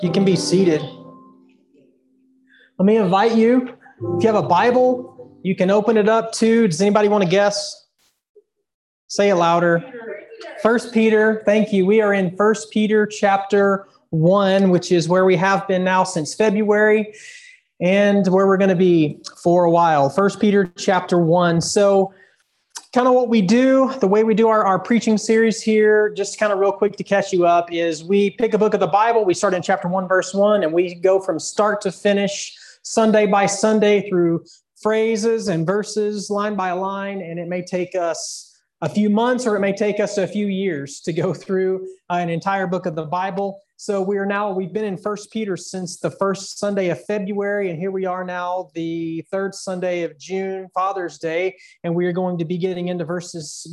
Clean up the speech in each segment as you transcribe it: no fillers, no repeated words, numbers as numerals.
You can be seated. Let me invite you. If you have a Bible, you can open it up to, does anybody want to guess? Say it louder. 1 Peter, thank you. We are in 1 Peter chapter 1, which is where we have been now since February and where we're going to be for a while. 1 Peter chapter 1. So kind of what we do, the way we do our preaching series here, just kind of real quick to catch you up, is we pick a book of the Bible. We start in chapter 1, verse 1, and we go from start to finish, Sunday by Sunday, through phrases and verses, line by line, and it may take us a few months or it may take us a few years to go through an entire book of the Bible. So we've been in 1 Peter since the first Sunday of February, and here we are now, the third Sunday of June, Father's Day, and we are going to be getting into verse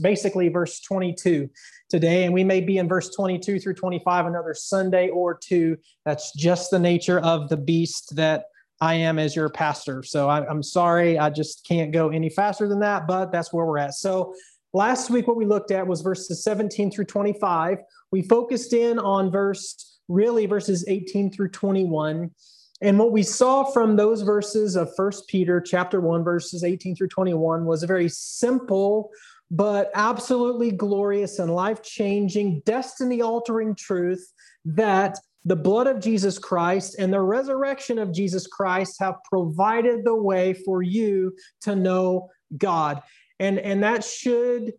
22 today, and we may be in verse 22 through 25 another Sunday or two. That's just the nature of the beast that I am as your pastor. So I'm sorry, I just can't go any faster than that, but that's where we're at. So last week, what we looked at was verses 17 through 25. We focused in on verses 18 through 21. And what we saw from those verses of 1 Peter chapter 1, verses 18 through 21 was a very simple, but absolutely glorious and life-changing, destiny-altering truth that the blood of Jesus Christ and the resurrection of Jesus Christ have provided the way for you to know God. And that should,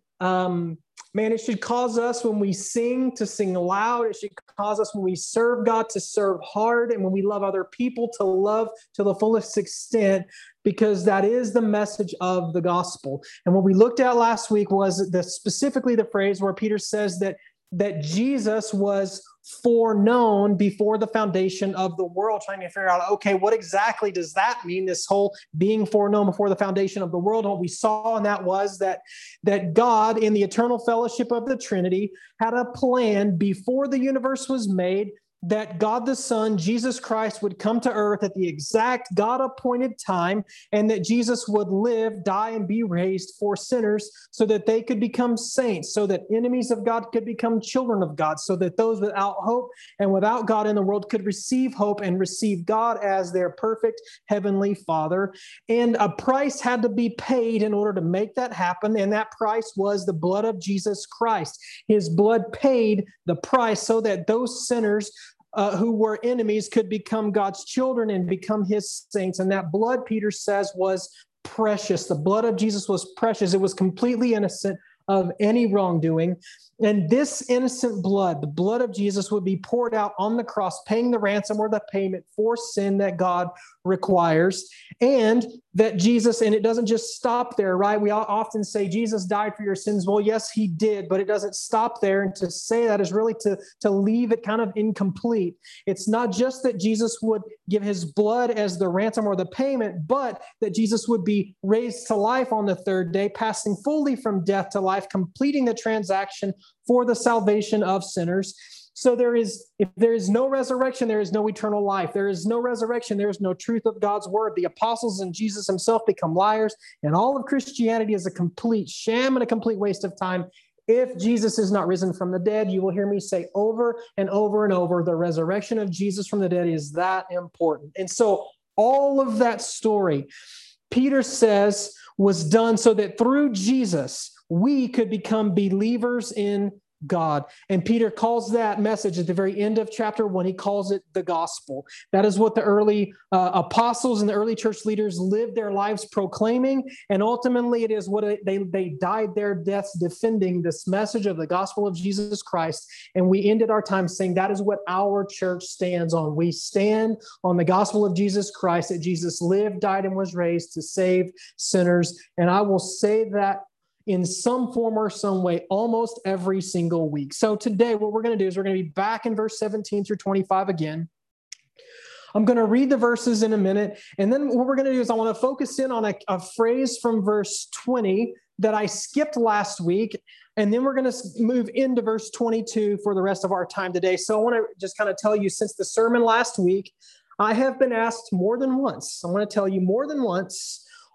it should cause us when we sing to sing loud. It should cause us when we serve God to serve hard, and when we love other people to love to the fullest extent, because that is the message of the gospel. And what we looked at last week was specifically the phrase where Peter says that Jesus was foreknown before the foundation of the world, trying to figure out, okay, what exactly does that mean, this whole being foreknown before the foundation of the world? And what we saw in that was that God, in the eternal fellowship of the Trinity, had a plan before the universe was made, that God the Son, Jesus Christ, would come to earth at the exact God-appointed time, and that Jesus would live, die, and be raised for sinners so that they could become saints, so that enemies of God could become children of God, so that those without hope and without God in the world could receive hope and receive God as their perfect heavenly Father. And a price had to be paid in order to make that happen, and that price was the blood of Jesus Christ. His blood paid the price so that those sinners who were enemies could become God's children and become his saints. And that blood, Peter says, was precious. The blood of Jesus was precious. It was completely innocent of any wrongdoing. And this innocent blood, the blood of Jesus, would be poured out on the cross, paying the ransom or the payment for sin that God requires. And that Jesus, and it doesn't just stop there, right? We often say Jesus died for your sins. Well, yes, he did, but it doesn't stop there. And to say that is really to leave it kind of incomplete. It's not just that Jesus would give his blood as the ransom or the payment, but that Jesus would be raised to life on the third day, passing fully from death to life, completing the transaction for the salvation of sinners. So if there is no resurrection, there is no eternal life. There is no resurrection, there is no truth of God's word. The apostles and Jesus himself become liars, and all of Christianity is a complete sham and a complete waste of time. If Jesus is not risen from the dead, you will hear me say over and over and over, the resurrection of Jesus from the dead is that important. And so all of that story, Peter says, was done so that through Jesus, we could become believers in God. And Peter calls that message at the very end of chapter 1, he calls it the gospel. That is what the early apostles and the early church leaders lived their lives proclaiming. And ultimately, it is what they died their deaths defending this message of the gospel of Jesus Christ. And we ended our time saying that is what our church stands on. We stand on the gospel of Jesus Christ, that Jesus lived, died, and was raised to save sinners. And I will say that in some form or some way, almost every single week. So today, what we're going to do is we're going to be back in verse 17 through 25 again. I'm going to read the verses in a minute. And then what we're going to do is I want to focus in on a phrase from verse 20 that I skipped last week. And then we're going to move into verse 22 for the rest of our time today. So I want to just kind of tell you, since the sermon last week, I have been asked more than once. I want to tell you more than once,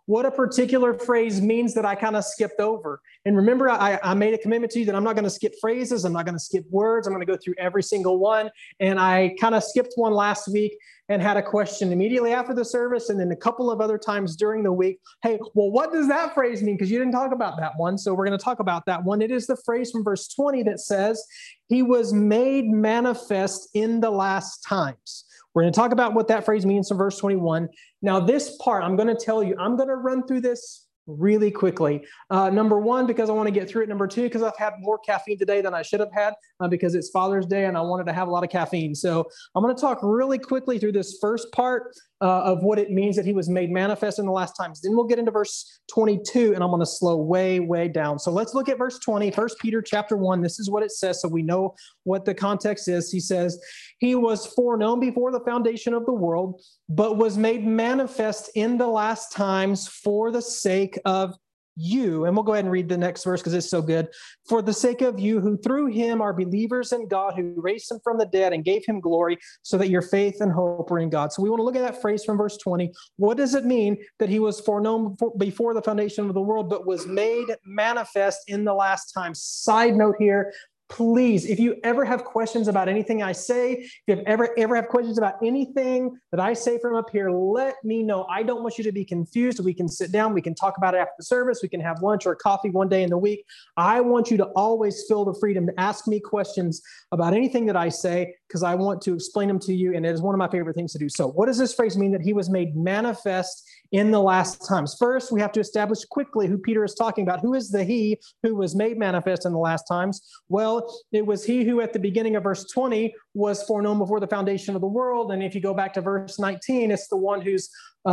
what a particular phrase means that I kind of skipped over. And remember, I made a commitment to you that I'm not going to skip phrases. I'm not going to skip words. I'm going to go through every single one. And I kind of skipped one last week and had a question immediately after the service, and then a couple of other times during the week. Hey, well, what does that phrase mean? Because you didn't talk about that one. So we're going to talk about that one. It is the phrase from verse 20 that says, he was made manifest in the last times. We're going to talk about what that phrase means in verse 21. Now, this part, I'm going to tell you, I'm going to run through this really quickly. Number one, because I want to get through it. Number two, because I've had more caffeine today than I should have had because it's Father's Day and I wanted to have a lot of caffeine. So I'm going to talk really quickly through this first part of what it means that he was made manifest in the last times. Then we'll get into verse 22 and I'm going to slow way, way down. So let's look at verse 20, 1 Peter chapter 1. This is what it says, so we know what the context is. He says, he was foreknown before the foundation of the world, but was made manifest in the last times for the sake of you. And we'll go ahead and read the next verse because it's so good. For the sake of you, who through him are believers in God, who raised him from the dead and gave him glory, so that your faith and hope are in God. So we want to look at that phrase from verse 20. What does it mean that he was foreknown before the foundation of the world, but was made manifest in the last time? Side note here. Please, if you ever have questions about anything I say, if you ever have questions about anything that I say from up here, let me know. I don't want you to be confused. We can sit down. We can talk about it after the service. We can have lunch or coffee one day in the week. I want you to always feel the freedom to ask me questions about anything that I say, because I want to explain them to you, and it is one of my favorite things to do. So what does this phrase mean that he was made manifest in the last times? First, we have to establish quickly who Peter is talking about. Who is the he who was made manifest in the last times? Well, it was he who at the beginning of verse 20 was foreknown before the foundation of the world. And if you go back to verse 19, it's the one whose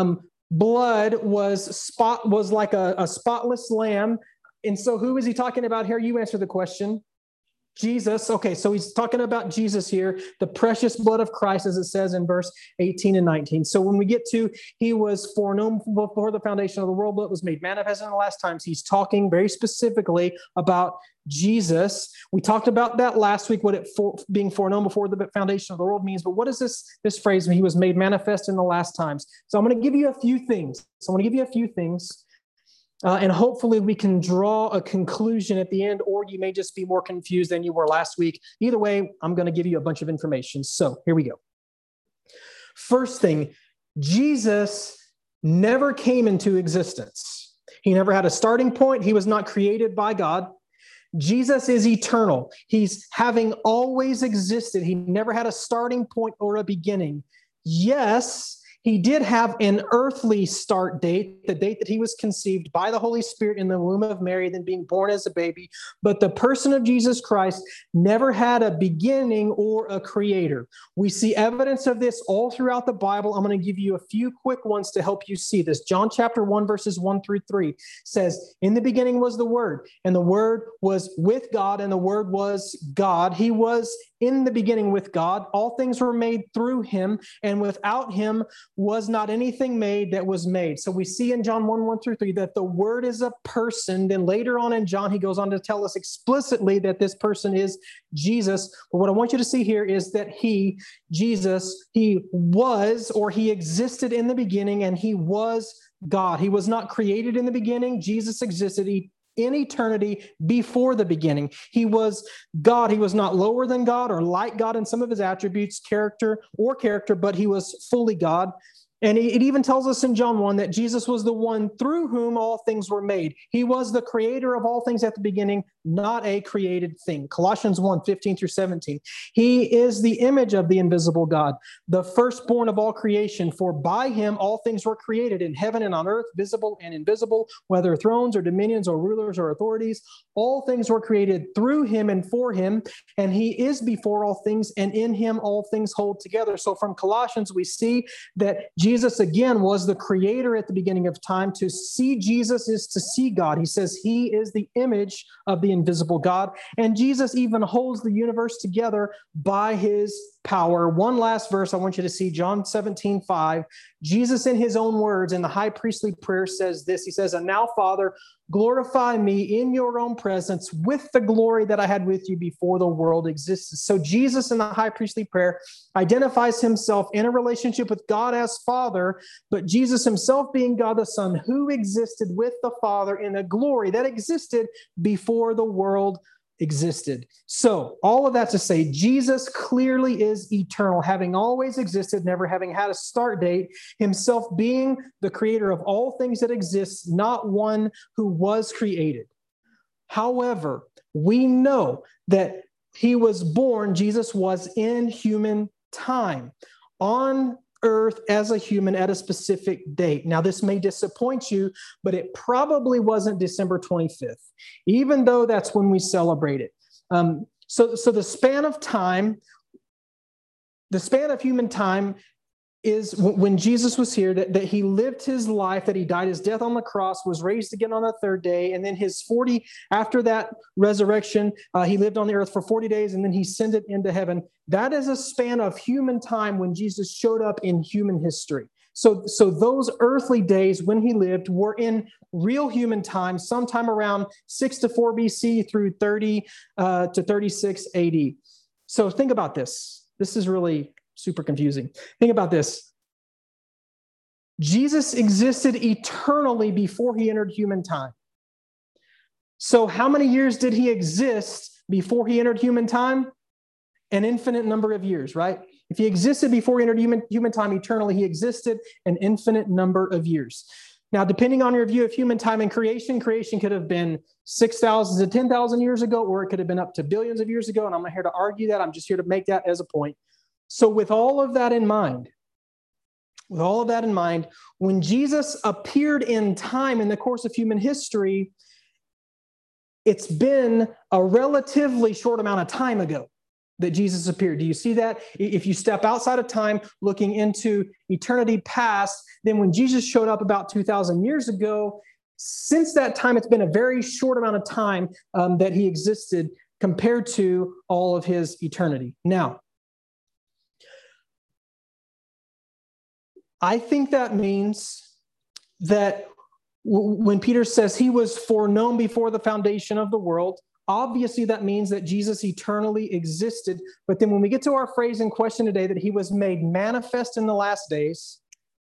blood was like a spotless lamb. And so who is he talking about here? You answer the question. Jesus. Okay, so he's talking about Jesus here, the precious blood of Christ, as it says in verse 18 and 19. So when we get to he was foreknown before the foundation of the world, but was made manifest in the last times, he's talking very specifically about Jesus. We talked about that last week, what being foreknown before the foundation of the world means. But what is this phrase, he was made manifest in the last times? So I'm going to give you a few things. And hopefully we can draw a conclusion at the end, or you may just be more confused than you were last week. Either way, I'm going to give you a bunch of information. So here we go. First thing, Jesus never came into existence. He never had a starting point. He was not created by God. Jesus is eternal. He's having always existed. He never had a starting point or a beginning. Yes, he did have an earthly start date, the date that he was conceived by the Holy Spirit in the womb of Mary, then being born as a baby. But the person of Jesus Christ never had a beginning or a creator. We see evidence of this all throughout the Bible. I'm going to give you a few quick ones to help you see this. John chapter 1, verses 1 through 3 says, in the beginning was the Word, and the Word was with God, and the Word was God. He was in the beginning with God. All things were made through him, and without him was not anything made that was made. So we see in John 1, 1 through 3 that the Word is a person. Then later on in John, he goes on to tell us explicitly that this person is Jesus. But what I want you to see here is that Jesus, he was, or he existed in the beginning, and he was God. He was not created in the beginning. Jesus existed in eternity before the beginning. He was God. He was not lower than God or like God in some of his attributes, character, but he was fully God. And it even tells us in John 1 that Jesus was the one through whom all things were made. He was the creator of all things at the beginning, not a created thing. Colossians 1, 15 through 17. He is the image of the invisible God, the firstborn of all creation. For by him all things were created in heaven and on earth, visible and invisible, whether thrones or dominions or rulers or authorities. All things were created through him and for him, and he is before all things, and in him all things hold together. So from Colossians, we see that Jesus, again, was the creator at the beginning of time. To see Jesus is to see God. He says he is the image of the invisible God. And Jesus even holds the universe together by his power. One last verse I want you to see, John 17:5. Jesus, in his own words, in the high priestly prayer, says this. He says, and now, Father, glorify me in your own presence with the glory that I had with you before the world existed. So Jesus in the high priestly prayer identifies himself in a relationship with God as Father, but Jesus himself being God the Son, who existed with the Father in a glory that existed before the world existed. So all of that to say, Jesus clearly is eternal, having always existed, never having had a start date, himself being the creator of all things that exist, not one who was created. However, we know that he was born, Jesus was in human time, on earth as a human at a specific date. Now, this may disappoint you, but it probably wasn't December 25th, even though that's when we celebrate it. So the span of time, the span of human time is when Jesus was here, that he lived his life, that he died his death on the cross, was raised again on the third day, and then after that resurrection, he lived on the earth for 40 days, and then he ascended into heaven. That is a span of human time when Jesus showed up in human history. So those earthly days when he lived were in real human time, sometime around 6 to 4 BC through 30 to 36 AD. So think about this. This is really super confusing. Think about this. Jesus existed eternally before he entered human time. So how many years did he exist before he entered human time? An infinite number of years, right? If he existed before he entered human time eternally, he existed an infinite number of years. Now, depending on your view of human time and creation could have been 6,000 to 10,000 years ago, or it could have been up to billions of years ago. And I'm not here to argue that. I'm just here to make that as a point. So with all of that in mind, when Jesus appeared in time in the course of human history, it's been a relatively short amount of time ago that Jesus appeared. Do you see that? If you step outside of time, looking into eternity past, then when Jesus showed up about 2,000 years ago, since that time, it's been a very short amount of time that he existed compared to all of his eternity. Now, I think that means that when Peter says he was foreknown before the foundation of the world, obviously that means that Jesus eternally existed. But then when we get to our phrase in question today, that he was made manifest in the last days,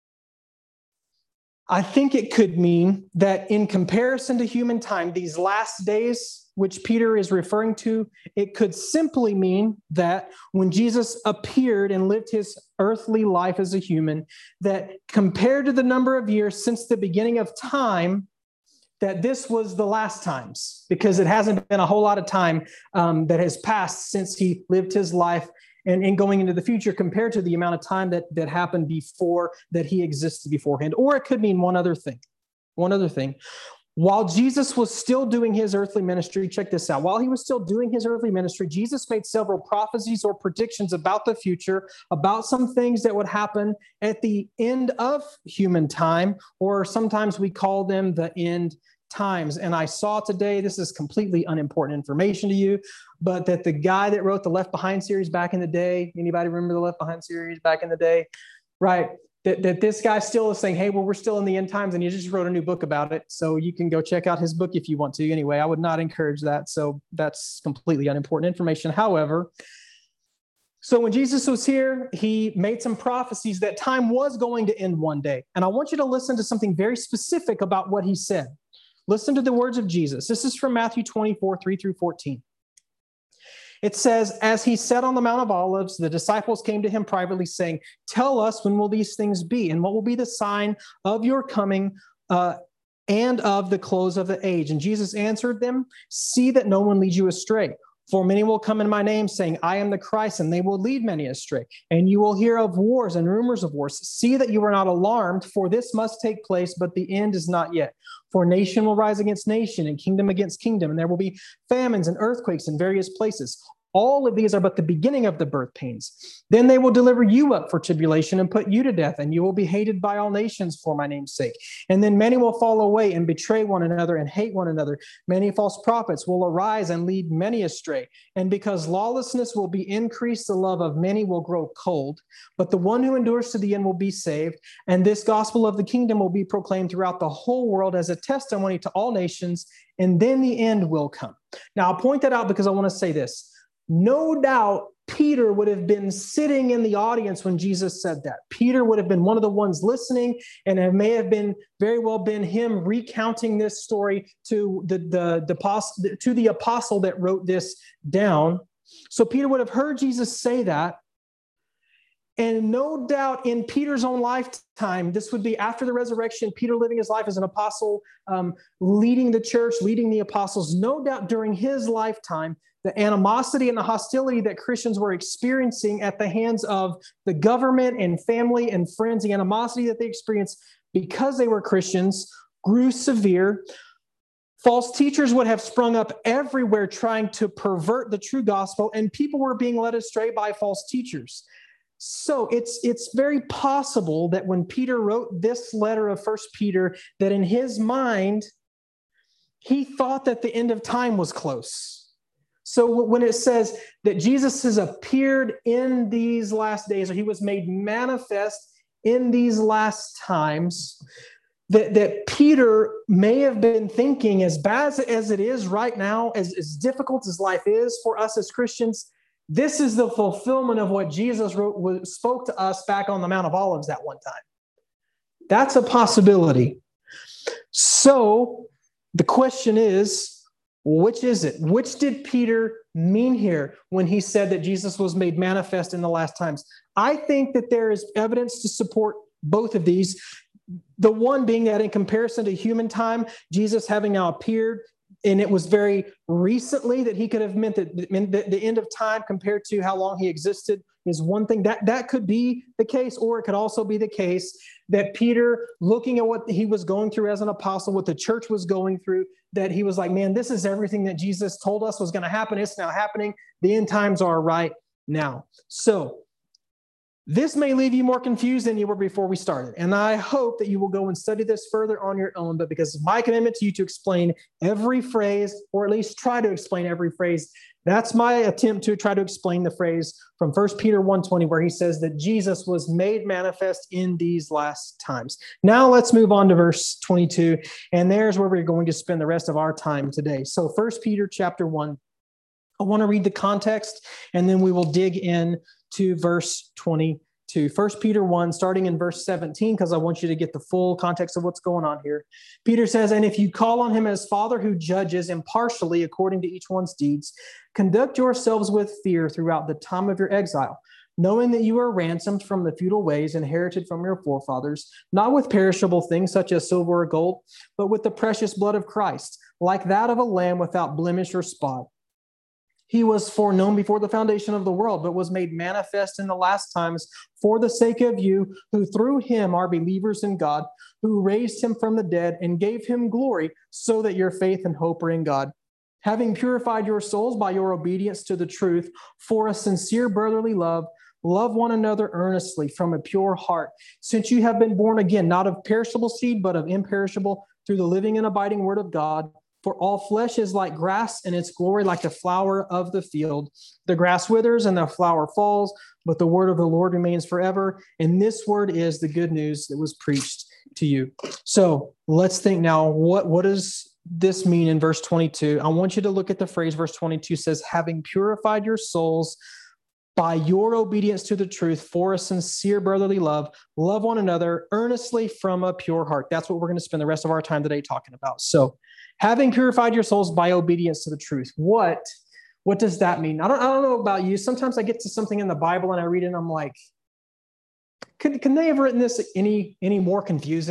I think it could mean that in comparison to human time, these last days, which Peter is referring to, it could simply mean that when Jesus appeared and lived his earthly life as a human, that compared to the number of years since the beginning of time, that this was the last times, because it hasn't been a whole lot of time that has passed since he lived his life and going into the future compared to the amount of time that happened before, that he existed beforehand. Or it could mean one other thing. While Jesus was still doing his earthly ministry, check this out. While he was still doing his earthly ministry, Jesus made several prophecies or predictions about the future, about some things that would happen at the end of human time, or sometimes we call them the end times. And I saw today, this is completely unimportant information to you, but that the guy that wrote the Left Behind series back in the day, anybody remember the Left Behind series back in the day? Right. That this guy still is saying, hey, well, we're still in the end times, and he just wrote a new book about it. So you can go check out his book if you want to. Anyway, I would not encourage that. So that's completely unimportant information. However, so when Jesus was here, he made some prophecies that time was going to end one day. And I want you to listen to something very specific about what he said. Listen to the words of Jesus. This is from Matthew 24, 3 through 14. It says, as he sat on the Mount of Olives, the disciples came to him privately saying, tell us, when will these things be? And what will be the sign of your coming and of the close of the age? And Jesus answered them, see that no one leads you astray. For many will come in my name, saying, I am the Christ, and they will lead many astray. And you will hear of wars and rumors of wars. See that you are not alarmed, for this must take place, but the end is not yet. For nation will rise against nation, and kingdom against kingdom, and there will be famines and earthquakes in various places. All of these are but the beginning of the birth pains. Then they will deliver you up for tribulation and put you to death, and you will be hated by all nations for my name's sake. And then many will fall away and betray one another and hate one another. Many false prophets will arise and lead many astray. And because lawlessness will be increased, the love of many will grow cold. But the one who endures to the end will be saved. And this gospel of the kingdom will be proclaimed throughout the whole world as a testimony to all nations, and then the end will come. Now, I'll point that out because I want to say this. No doubt Peter would have been sitting in the audience when Jesus said that. Peter would have been one of the ones listening, and it may have been very well been him recounting this story to the apostle that wrote this down. So Peter would have heard Jesus say that. And no doubt in Peter's own lifetime, this would be after the resurrection, Peter living his life as an apostle, leading the church, leading the apostles. No doubt during his lifetime, the animosity and the hostility that Christians were experiencing at the hands of the government and family and friends, the animosity that they experienced because they were Christians, grew severe. False teachers would have sprung up everywhere trying to pervert the true gospel, and people were being led astray by false teachers. So it's very possible that when Peter wrote this letter of 1 Peter, that in his mind, he thought that the end of time was close. So when it says that Jesus has appeared in these last days, or he was made manifest in these last times, that Peter may have been thinking, as bad as it is right now, as difficult as life is for us as Christians, this is the fulfillment of what Jesus spoke to us back on the Mount of Olives that one time. That's a possibility. So the question is, which is it? Which did Peter mean here when he said that Jesus was made manifest in the last times? I think that there is evidence to support both of these. The one being that in comparison to human time, Jesus having now appeared, and it was very recently, that he could have meant that the end of time compared to how long he existed is one thing. That could be the case, or it could also be the case that Peter, looking at what he was going through as an apostle, what the church was going through, that he was like, man, this is everything that Jesus told us was going to happen. It's now happening. The end times are right now. So this may leave you more confused than you were before we started. And I hope that you will go and study this further on your own. But because of my commitment to you to explain every phrase, or at least try to explain every phrase, that's my attempt to try to explain the phrase from 1 Peter 1:20, where he says that Jesus was made manifest in these last times. Now let's move on to verse 22. And there's where we're going to spend the rest of our time today. So 1 Peter chapter 1. I want to read the context, and then we will dig in to verse 22. 1 Peter 1, starting in verse 17, because I want you to get the full context of what's going on here. Peter says, and if you call on him as Father who judges impartially according to each one's deeds, conduct yourselves with fear throughout the time of your exile, knowing that you are ransomed from the futile ways inherited from your forefathers, not with perishable things such as silver or gold, but with the precious blood of Christ, like that of a lamb without blemish or spot. He was foreknown before the foundation of the world, but was made manifest in the last times for the sake of you, who through him are believers in God, who raised him from the dead and gave him glory, so that your faith and hope are in God. Having purified your souls by your obedience to the truth for a sincere brotherly love, love one another earnestly from a pure heart, since you have been born again, not of perishable seed, but of imperishable, through the living and abiding word of God. For all flesh is like grass, and its glory like the flower of the field. The grass withers and the flower falls, but the word of the Lord remains forever. And this word is the good news that was preached to you. So let's think now, what does this mean in verse 22? I want you to look at the phrase. Verse 22 says, having purified your souls by your obedience to the truth for a sincere brotherly love, love one another earnestly from a pure heart. That's what we're going to spend the rest of our time today talking about. So having purified your souls by obedience to the truth. What does that mean? I don't know about you. Sometimes I get to something in the Bible and I read it and I'm like, can they have written this any more confusing?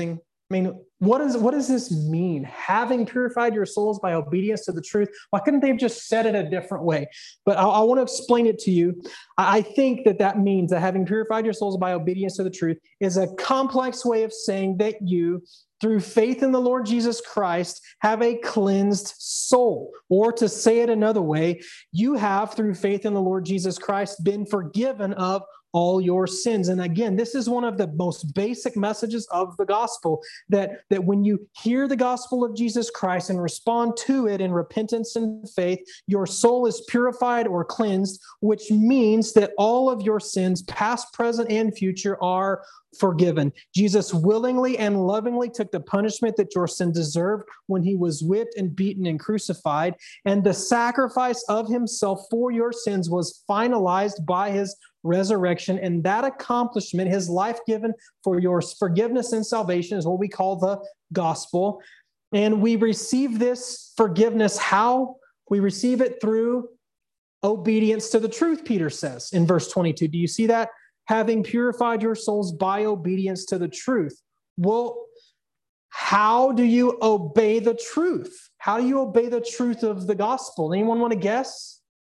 I mean, what does this mean? Having purified your souls by obedience to the truth. Why couldn't they have just said it a different way? But I want to explain it to you. I think that means that having purified your souls by obedience to the truth is a complex way of saying that you, through faith in the Lord Jesus Christ, have a cleansed soul. Or to say it another way, you have, through faith in the Lord Jesus Christ, been forgiven of all your sins. And again, this is one of the most basic messages of the gospel, that when you hear the gospel of Jesus Christ and respond to it in repentance and faith, your soul is purified or cleansed, which means that all of your sins, past, present, and future, are forgiven. Jesus willingly and lovingly took the punishment that your sin deserved when he was whipped and beaten and crucified, and the sacrifice of himself for your sins was finalized by his resurrection, and that accomplishment, his life given for your forgiveness and salvation, is what we call the gospel. And we receive this forgiveness how? We receive it through obedience to the truth, Peter says in verse 22. Do you see that? Having purified your souls by obedience to the truth. Well, how do you obey the truth? How do you obey the truth of the gospel? Anyone want to guess?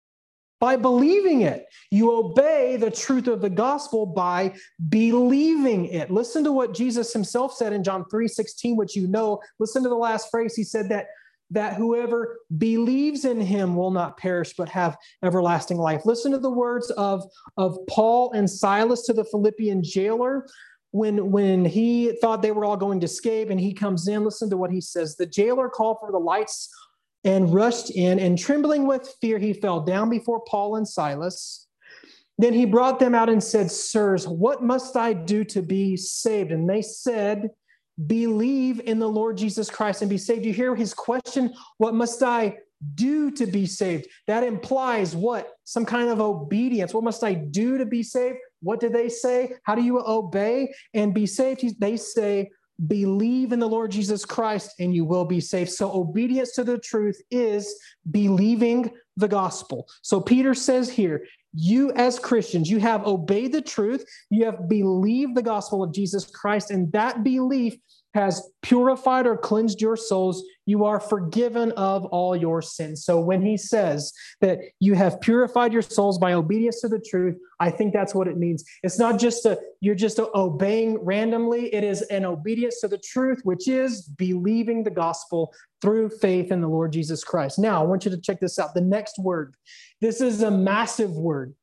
By believing it. You obey the truth of the gospel by believing it. Listen to what Jesus himself said in John 3:16, which you know. Listen to the last phrase. He said that whoever believes in him will not perish, but have everlasting life. Listen to the words of Paul and Silas to the Philippian jailer when he thought they were all going to escape, and he comes in. Listen to what he says. The jailer called for the lights and rushed in, and trembling with fear, he fell down before Paul and Silas. Then he brought them out and said, "Sirs, what must I do to be saved?" And they said, "Believe in the Lord Jesus Christ and be saved." You hear his question, what must I do to be saved? That implies what? Some kind of obedience. What must I do to be saved? What do they say? How do you obey and be saved? They say, believe in the Lord Jesus Christ and you will be saved. So obedience to the truth is believing the gospel. So Peter says here, you as Christians, you have obeyed the truth, you have believed the gospel of Jesus Christ, and that belief has purified or cleansed your souls. You are forgiven of all your sins. So when he says that you have purified your souls by obedience to the truth, I think that's what it means. It's not just you're just obeying randomly. It is an obedience to the truth, which is believing the gospel through faith in the Lord Jesus Christ. Now, I want you to check this out. The next word. This is a massive word.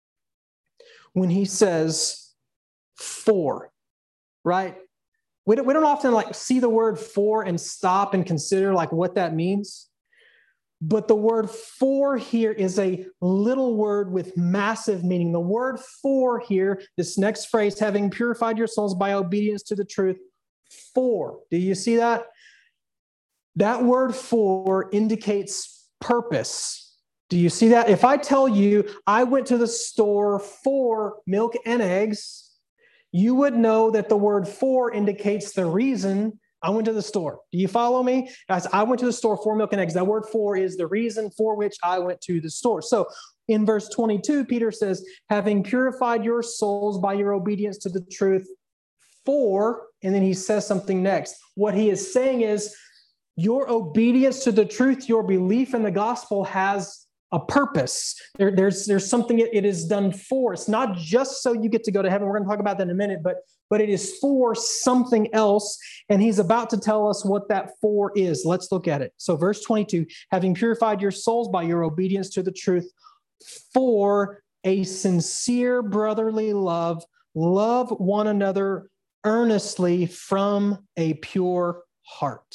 When he says for, right? We don't often see the word for and stop and consider what that means. But the word for here is a little word with massive meaning. The word for here, this next phrase, having purified your souls by obedience to the truth, for. Do you see that? That word for indicates purpose. Do you see that? If I tell you I went to the store for milk and eggs, you would know that the word for indicates the reason I went to the store. Do you follow me? Guys, I went to the store for milk and eggs. That word for is the reason for which I went to the store. So in verse 22, Peter says, having purified your souls by your obedience to the truth for, and then he says something next. What he is saying is your obedience to the truth, your belief in the gospel has a purpose. There's something it is done for. It's not just so you get to go to heaven. We're going to talk about that in a minute, but it is for something else. And he's about to tell us what that for is. Let's look at it. So verse 22, having purified your souls by your obedience to the truth for a sincere brotherly love, love one another earnestly from a pure heart.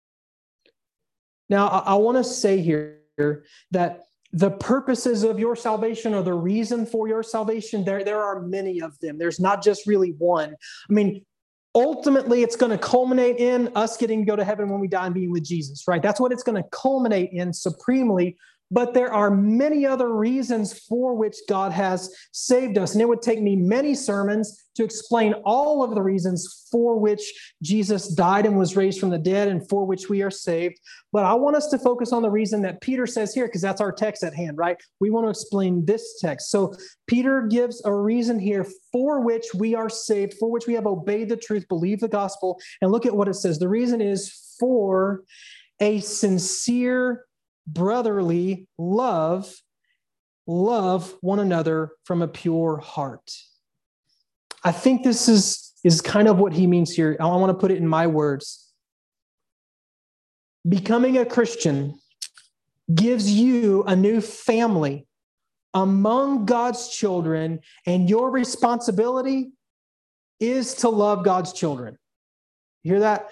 Now, I want to say here that the purposes of your salvation or the reason for your salvation, there are many of them. There's not just really one. I mean, ultimately, it's going to culminate in us getting to go to heaven when we die and being with Jesus, right? That's what it's going to culminate in supremely. But there are many other reasons for which God has saved us. And it would take me many sermons to explain all of the reasons for which Jesus died and was raised from the dead and for which we are saved. But I want us to focus on the reason that Peter says here, because that's our text at hand, right? We want to explain this text. So Peter gives a reason here for which we are saved, for which we have obeyed the truth, believed the gospel. And look at what it says. The reason is for a sincere brotherly love one another from a pure heart. I think this is kind of what he means here. I want to put it in my words. Becoming a Christian gives you a new family among God's children, and your responsibility is to love God's children. You hear that?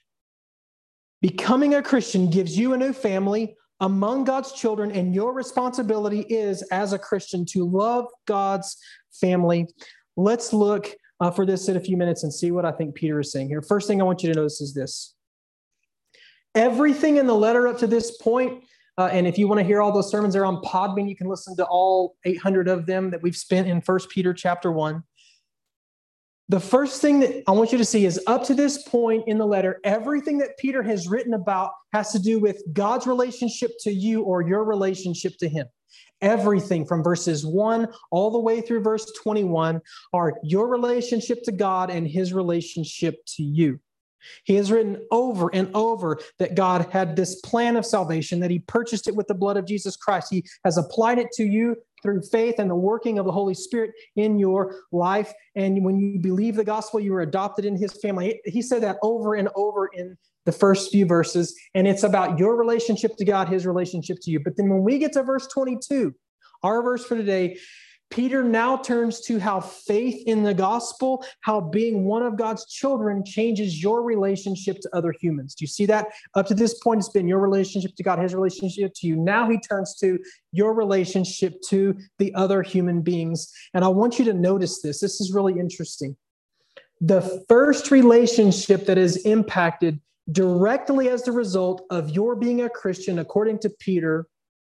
Becoming a Christian gives you a new family among God's children, and your responsibility is, as a Christian, to love God's family. Let's look for this in a few minutes and see what I think Peter is saying here. First thing I want you to notice is this. Everything in the letter up to this point, and if you want to hear all those sermons, they're on Podbean. You can listen to all 800 of them that we've spent in 1 Peter chapter 1. The first thing that I want you to see is up to this point in the letter, everything that Peter has written about has to do with God's relationship to you or your relationship to him. Everything from verses 1 all the way through verse 21 are your relationship to God and his relationship to you. He has written over and over that God had this plan of salvation, that he purchased it with the blood of Jesus Christ. He has applied it to you through faith and the working of the Holy Spirit in your life. And when you believe the gospel, you were adopted in his family. He said that over and over in the first few verses. And it's about your relationship to God, his relationship to you. But then when we get to verse 22, our verse for today, Peter now turns to how faith in the gospel, how being one of God's children changes your relationship to other humans. Do you see that? Up to this point, it's been your relationship to God, his relationship to you. Now he turns to your relationship to the other human beings. And I want you to notice this. This is really interesting. The first relationship that is impacted directly as the result of your being a Christian, according to Peter,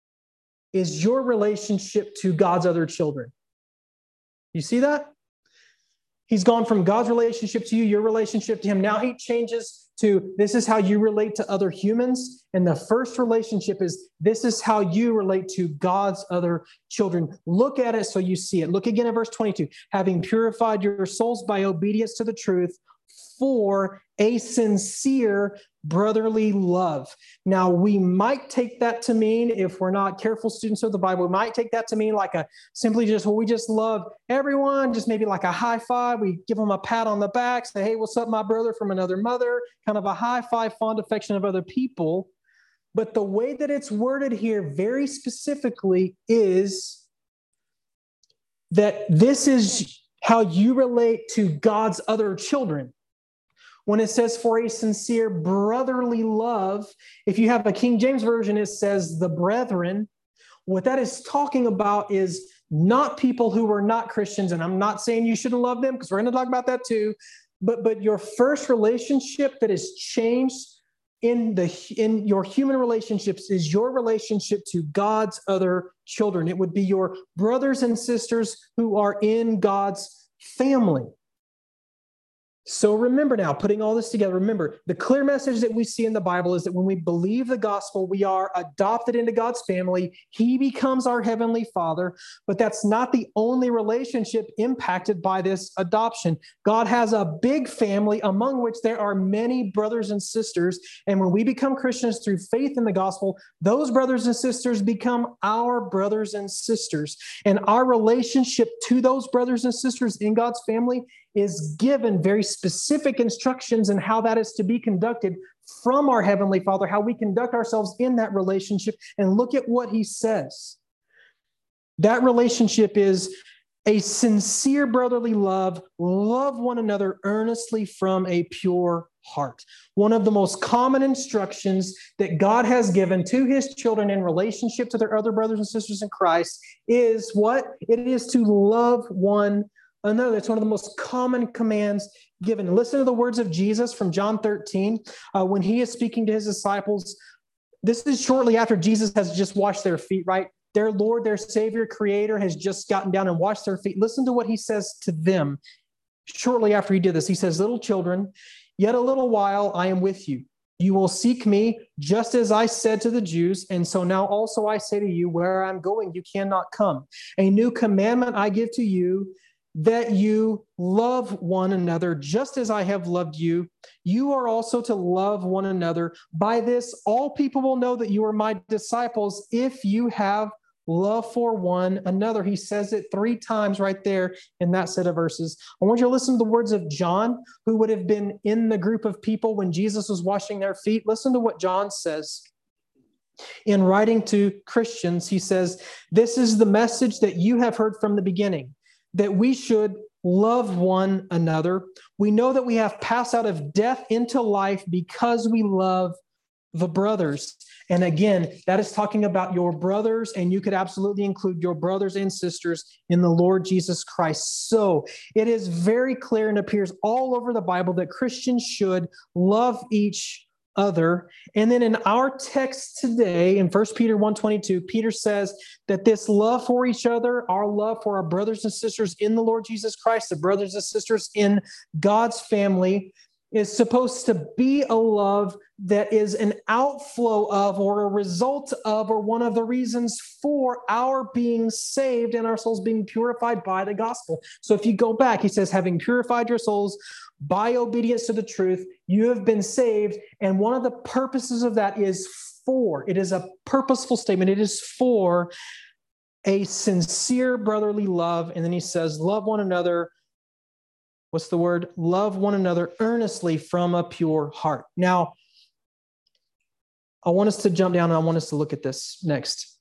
is your relationship to God's other children. You see that? He's gone from God's relationship to you, your relationship to him. Now he changes to this is how you relate to other humans. And the first relationship is this is how you relate to God's other children. Look at it so you see it. Look again at verse 22. Having purified your souls by obedience to the truth for a sincere brotherly love. Now, we might take that to mean, if we're not careful students of the Bible, we might take that to mean like a simply just, well, we just love everyone, just maybe like a high five. We give them a pat on the back, say, hey, what's up, my brother from another mother, kind of a high five, fond affection of other people. But the way that it's worded here very specifically is that this is how you relate to God's other children. When it says for a sincere brotherly love, if you have a King James Version, it says the brethren. What that is talking about is not people who are not Christians. And I'm not saying you shouldn't love them because we're going to talk about that too. But your first relationship that is changed in your human relationships is your relationship to God's other children. It would be your brothers and sisters who are in God's family. So remember now, putting all this together, remember the clear message that we see in the Bible is that when we believe the gospel, we are adopted into God's family. He becomes our heavenly Father, but that's not the only relationship impacted by this adoption. God has a big family among which there are many brothers and sisters. And when we become Christians through faith in the gospel, those brothers and sisters become our brothers and sisters. And our relationship to those brothers and sisters in God's family is given very specific instructions in how that is to be conducted from our Heavenly Father, how we conduct ourselves in that relationship. And look at what he says. That relationship is a sincere brotherly love. Love one another earnestly from a pure heart. One of the most common instructions that God has given to his children in relationship to their other brothers and sisters in Christ is what? It is to love one another. It's one of the most common commands given. Listen to the words of Jesus from John 13 when he is speaking to his disciples This is shortly after Jesus has just washed their feet, right? Their Lord, their Savior, Creator has just gotten down and washed their feet. Listen to what he says to them shortly after he did this. He says, little children, yet a little while I am with you. You will seek me, just as I said to the Jews, and so now also I say to you, where I'm going, you cannot come. A new commandment I give to you, that you love one another, just as I have loved you. You are also to love one another. By this, all people will know that you are my disciples, if you have love for one another. He says it 3 times right there in that set of verses. I want you to listen to the words of John, who would have been in the group of people when Jesus was washing their feet. Listen to what John says. In writing to Christians, he says, this is the message that you have heard from the beginning, that we should love one another. We know that we have passed out of death into life because we love the brothers. And again, that is talking about your brothers, and you could absolutely include your brothers and sisters in the Lord Jesus Christ. So it is very clear and appears all over the Bible that Christians should love each other. And then in our text today, in 1 Peter 1:22, Peter says that this love for each other, our love for our brothers and sisters in the Lord Jesus Christ, the brothers and sisters in God's family, is supposed to be a love that is an outflow of, or a result of, or one of the reasons for our being saved and our souls being purified by the gospel. So if you go back, he says, having purified your souls by obedience to the truth, you have been saved. And one of the purposes of that is for, it is a purposeful statement. It is for a sincere brotherly love. And then he says, love one another. What's the word? Love one another earnestly from a pure heart. Now, I want us to jump down and I want us to look at this next.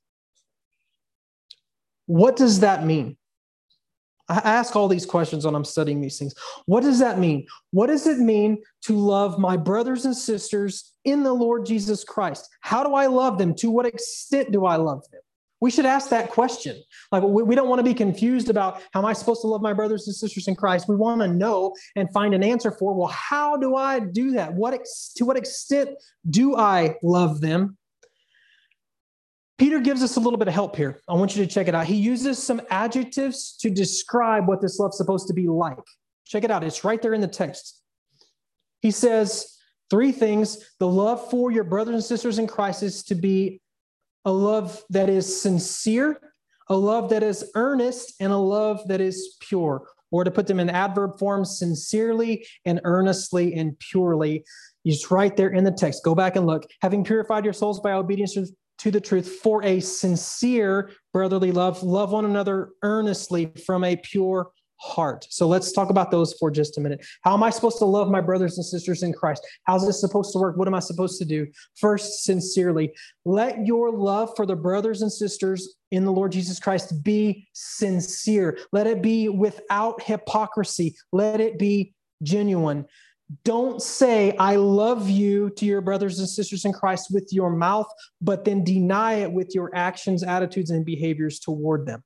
What does that mean? I ask all these questions when I'm studying these things. What does that mean? What does it mean to love my brothers and sisters in the Lord Jesus Christ? How do I love them? To what extent do I love them? We should ask that question. Like, we don't want to be confused about how am I supposed to love my brothers and sisters in Christ. We want to know and find an answer for, well, how do I do that? To what extent do I love them? Peter gives us a little bit of help here. I want you to check it out. He uses some adjectives to describe what this love's supposed to be like. Check it out. It's right there in the text. He says 3 things. The love for your brothers and sisters in Christ is to be a love that is sincere, a love that is earnest, and a love that is pure. Or to put them in adverb form, sincerely and earnestly and purely. It's right there in the text. Go back and look. Having purified your souls by obedience to the truth for a sincere brotherly love, love one another earnestly from a pure heart. So let's talk about those for just a minute. How am I supposed to love my brothers and sisters in Christ? How's this supposed to work? What am I supposed to do? First, sincerely. Let your love for the brothers and sisters in the Lord Jesus Christ be sincere. Let it be without hypocrisy. Let it be genuine. Don't say, I love you to your brothers and sisters in Christ with your mouth, but then deny it with your actions, attitudes, and behaviors toward them.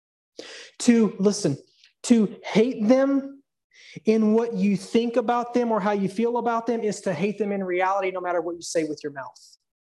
To hate them in what you think about them or how you feel about them is to hate them in reality, no matter what you say with your mouth.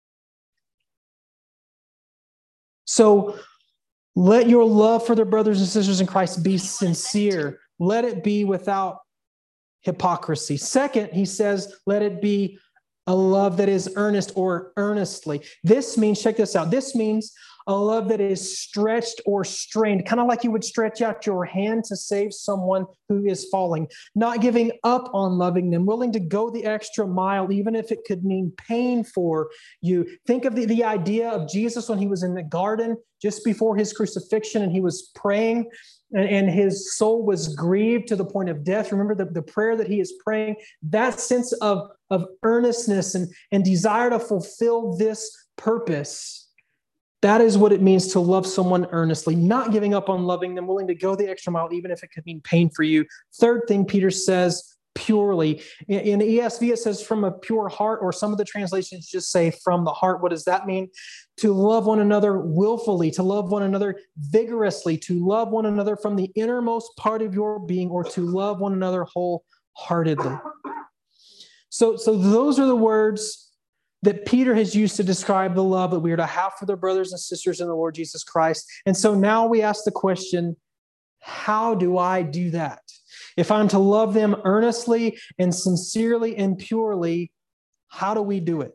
So let your love for the brothers and sisters in Christ be sincere. Let it be without hypocrisy. Second, he says, let it be a love that is earnest or earnestly. This means, check this out. This means a love that is stretched or strained, kind of like you would stretch out your hand to save someone who is falling, not giving up on loving them, willing to go the extra mile, even if it could mean pain for you. Think of the idea of Jesus when he was in the garden just before his crucifixion and he was praying and his soul was grieved to the point of death. Remember the prayer that he is praying, that sense of earnestness and desire to fulfill this purpose. That is what it means to love someone earnestly, not giving up on loving them, willing to go the extra mile, even if it could mean pain for you. Third thing, Peter says, purely. In ESV, it says from a pure heart, or some of the translations just say from the heart. What does that mean? To love one another willfully, to love one another vigorously, to love one another from the innermost part of your being, or to love one another wholeheartedly. So those are the words that Peter has used to describe the love that we are to have for their brothers and sisters in the Lord Jesus Christ. And so now we ask the question, how do I do that? If I'm to love them earnestly and sincerely and purely, how do we do it?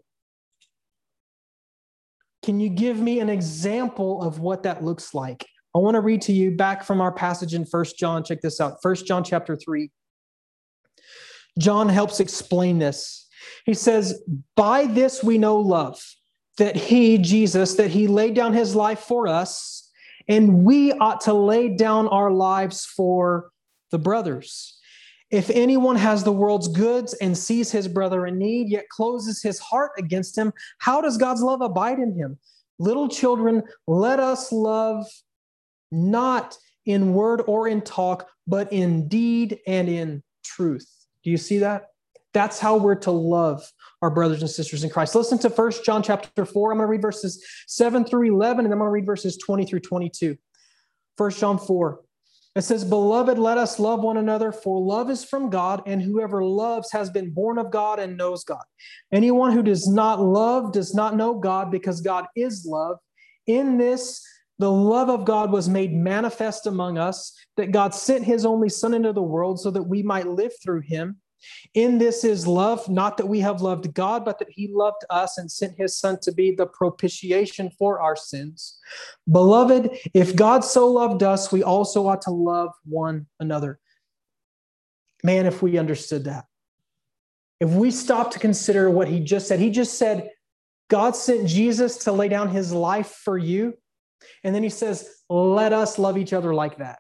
Can you give me an example of what that looks like? I want to read to you back from our passage in 1 John. Check this out. 1 John chapter 3. John helps explain this. He says, by this we know love, that he, Jesus, that he laid down his life for us, and we ought to lay down our lives for the brothers. If anyone has the world's goods and sees his brother in need, yet closes his heart against him, how does God's love abide in him? Little children, let us love not in word or in talk, but in deed and in truth. Do you see that? That's how we're to love our brothers and sisters in Christ. Listen to 1 John chapter 4. I'm going to read verses 7 through 11, and I'm going to read verses 20 through 22. 1 John 4. It says, beloved, let us love one another, for love is from God, and whoever loves has been born of God and knows God. Anyone who does not love does not know God, because God is love. In this, the love of God was made manifest among us, that God sent his only Son into the world so that we might live through him. In this is love, not that we have loved God, but that he loved us and sent his Son to be the propitiation for our sins. Beloved, if God so loved us, we also ought to love one another. Man, if we understood that. If we stop to consider what he just said, God sent Jesus to lay down his life for you. And then he says, let us love each other like that.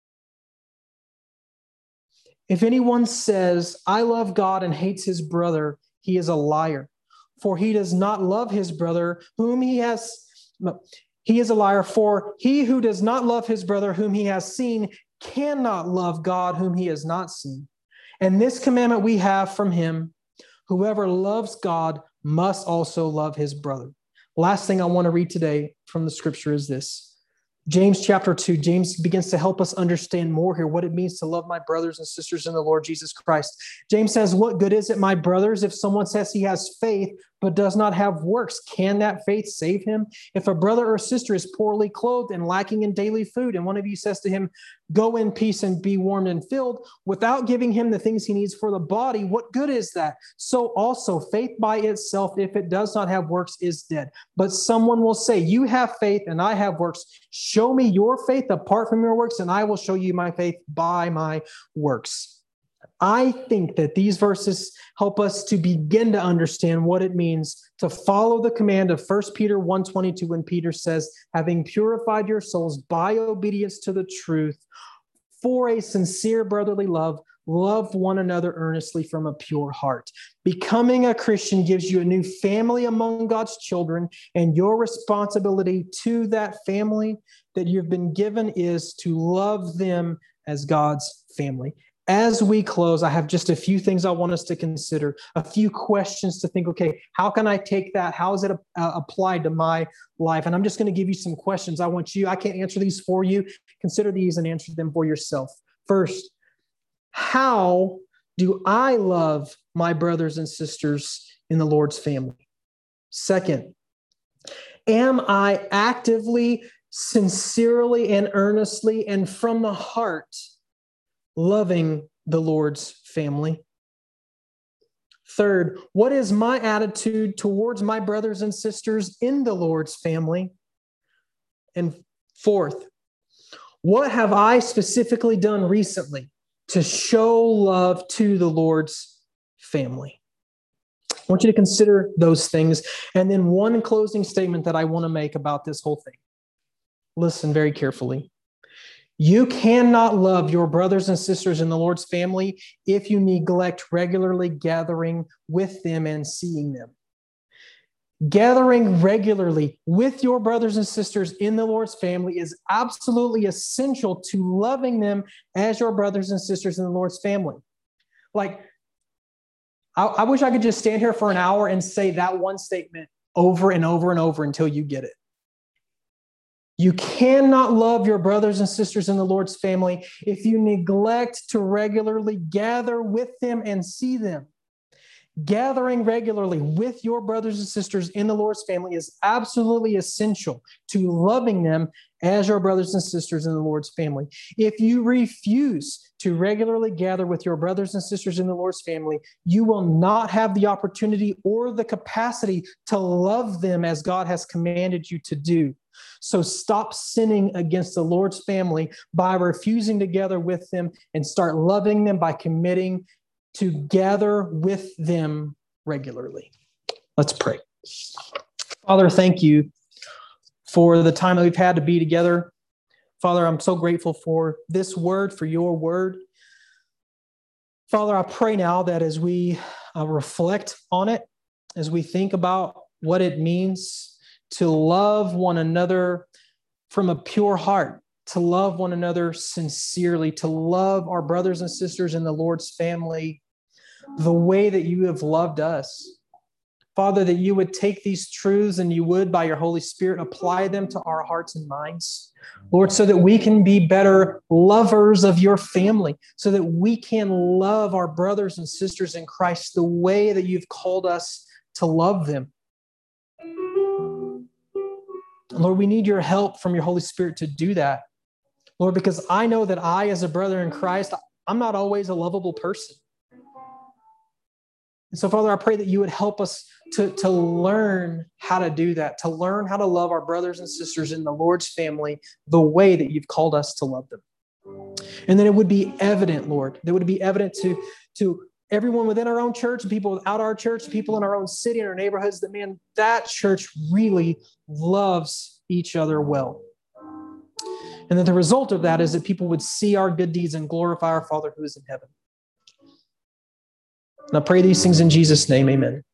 If anyone says, I love God and hates his brother, he is a liar. For he does not love his brother whom he has. No, he is a liar. For he who does not love his brother whom he has seen cannot love God whom he has not seen. And this commandment we have from him, whoever loves God must also love his brother. Last thing I want to read today from the scripture is this. James chapter 2, James begins to help us understand more here what it means to love my brothers and sisters in the Lord Jesus Christ. James says, what good is it, my brothers, if someone says he has faith but does not have works? Can that faith save him? If a brother or sister is poorly clothed and lacking in daily food, and one of you says to him, go in peace and be warmed and filled, without giving him the things he needs for the body, what good is that? So also faith by itself, if it does not have works, is dead. But someone will say, you have faith and I have works. Show me your faith apart from your works, and I will show you my faith by my works. I think that these verses help us to begin to understand what it means to follow the command of 1 Peter 1:22 when Peter says, having purified your souls by obedience to the truth for a sincere brotherly love, love one another earnestly from a pure heart. Becoming a Christian gives you a new family among God's children, and your responsibility to that family that you've been given is to love them as God's family. As we close, I have just a few things I want us to consider, a few questions to think, okay, how can I take that? How is it applied to my life? And I'm just going to give you some questions. I can't answer these for you. Consider these and answer them for yourself. First, how do I love my brothers and sisters in the Lord's family? Second, am I actively, sincerely, and earnestly, and from the heart loving the Lord's family? Third, what is my attitude towards my brothers and sisters in the Lord's family? And fourth, what have I specifically done recently to show love to the Lord's family? I want you to consider those things. And then one closing statement that I want to make about this whole thing. Listen very carefully. You cannot love your brothers and sisters in the Lord's family if you neglect regularly gathering with them and seeing them. Gathering regularly with your brothers and sisters in the Lord's family is absolutely essential to loving them as your brothers and sisters in the Lord's family. Like, I wish I could just stand here for an hour and say that one statement over and over and over until you get it. You cannot love your brothers and sisters in the Lord's family if you neglect to regularly gather with them and see them. Gathering regularly with your brothers and sisters in the Lord's family is absolutely essential to loving them as your brothers and sisters in the Lord's family. If you refuse to regularly gather with your brothers and sisters in the Lord's family, you will not have the opportunity or the capacity to love them as God has commanded you to do. So stop sinning against the Lord's family by refusing to gather with them, and start loving them by committing to gather with them regularly. Let's pray. Father, thank you for the time that we've had to be together. Father, I'm so grateful for this word, for your word. Father, I pray now that as we reflect on it, as we think about what it means to love one another from a pure heart, to love one another sincerely, to love our brothers and sisters in the Lord's family the way that you have loved us. Father, that you would take these truths and you would, by your Holy Spirit, apply them to our hearts and minds. Lord, so that we can be better lovers of your family, so that we can love our brothers and sisters in Christ the way that you've called us to love them. Lord, we need your help from your Holy Spirit to do that. Lord, because I know that I, as a brother in Christ, I'm not always a lovable person. And so, Father, I pray that you would help us to learn how to do that, to learn how to love our brothers and sisters in the Lord's family the way that you've called us to love them. And then it would be evident, Lord, that would be evident to everyone within our own church, people without our church, people in our own city and our neighborhoods, that, man, that church really loves each other well. And that the result of that is that people would see our good deeds and glorify our Father who is in heaven. And I pray these things in Jesus' name, amen.